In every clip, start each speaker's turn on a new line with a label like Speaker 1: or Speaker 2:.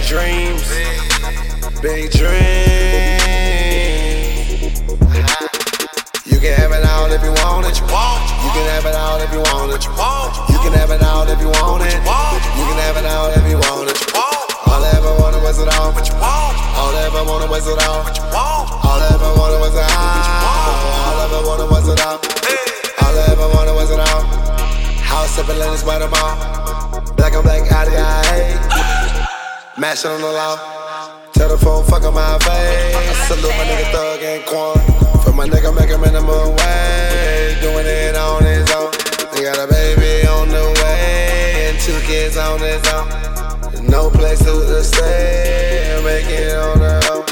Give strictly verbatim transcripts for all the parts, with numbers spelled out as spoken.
Speaker 1: dreams, big dreams. You can have it all if you want it. You can have it all if you want it. You can have it all if you want it. You can have it all if you want it. All I ever wanted was it all. All I ever wanted was it all. All I ever wanted was it all. All I ever wanted was it all. All I ever wanted was it all. House sipping Lennox by the mall. Black on black, out of your eye. Mashing on the law. Tell the phone, fuck on my face. Salute my nigga Thug and Quan. For my nigga, make a minimum wage. Doing it on his own. They got a baby on the way. And two kids on his own. There's no place to stay. Make it on the own.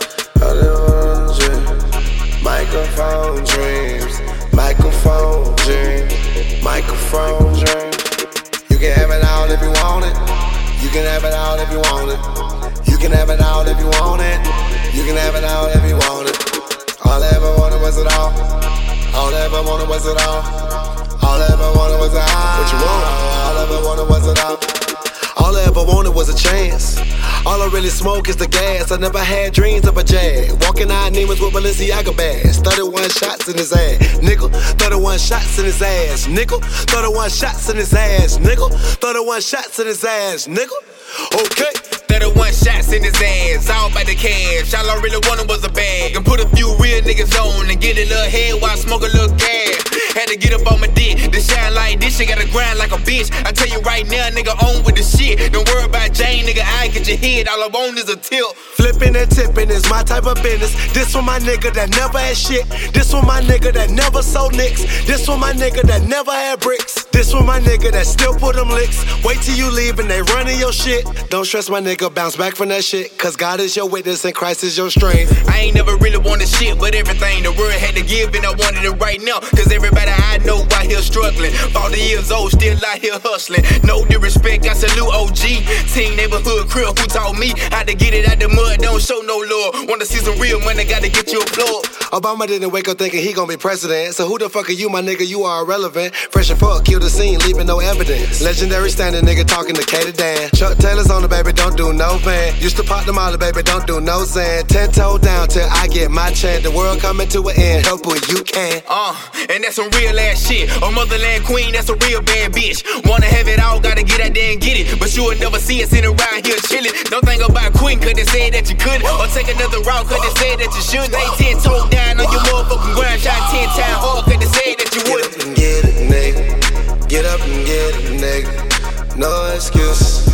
Speaker 1: Microphone dreams. Microphone dreams. Microphone dreams. You can have it all if you want it. You can have it all if you want it. You can have it all if you want it. You can have it all if you want it. All I ever wanted was it all. All I ever wanted was it all. All I ever wanted was it all. What you want? All I ever wanted was it all. All I ever wanted was a chance. All I really smoke is the gas. I never had dreams of a jag. Walking out Nemus with Balenciaga bags. thirty-one shots in his ass, nickel. thirty-one shots in his ass, nickel. thirty-one shots in his ass, nickel. thirty-one shots in his ass, nickel. Okay.
Speaker 2: thirty-one shots in his ass, all by the cash. All I really wanted was a bag. And put a few real niggas on and get a little head while I smoke a little gas. Had to get up on my dick, to shine like this shit, gotta grind like a bitch. I tell you right now, nigga, on with the shit. Don't worry about Jane, nigga, I ain't get your head. All I want is a tip.
Speaker 1: Flipping and tipping is my type of business. This one my nigga that never had shit. This one my nigga that never sold nicks. This one my nigga that never had bricks. This one my nigga that still put them licks. Wait till you leave and they running your shit. Don't stress my nigga, bounce back from that shit. Cause God is your witness and Christ is your strength.
Speaker 2: I ain't never really wanted shit, but everything the world had to give, and I wanted it right now. Cause everybody I know out here struggling. forty years old, still out here hustling. No disrespect, I salute O G. Team neighborhood crib who taught me how to get it out the mud, don't show no love. Wanna see some real money, gotta get you a plug.
Speaker 1: Obama didn't wake up thinking he gon' be president. So who the fuck are you, my nigga? You are irrelevant. Fresh and fuck, kill the scene, leaving no evidence. Legendary standing nigga talking to Katie Dan. Chuck Taylor's on the baby, don't do no van. Used to pop the molly, baby, don't do no sand. Ten toe down till I get my chance. The world coming to an end, help what you can.
Speaker 2: Uh, and that's some real ass shit. A motherland queen, that's a real bad bitch. Wanna have it all, gotta get out there and get it. But you will never see us sitting around here chillin'. Don't think about quitting cause they said that you couldn't. Or take another route cause they said that you shouldn't. They ten toe down on your motherfucking grind. Shot ten times hard cause they said that you wouldn't.
Speaker 1: Get up and get it, nigga. Get up and get it, nigga. No excuses.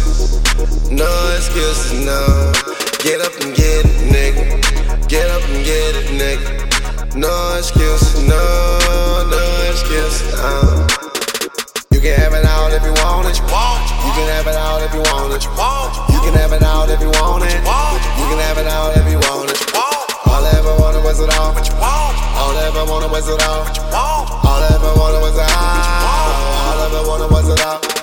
Speaker 1: No excuses, no. Get up and get it, nigga. Get up and get it, nigga. No excuses, no, no excuses, uh. You can have it all if you want it. You can have it all if you want it. You can have it all if you want it. You can have it all if you want it. All I ever wanted was it all. All I ever wanted was it all. All I ever wanted was it all. All I ever wanted was it all.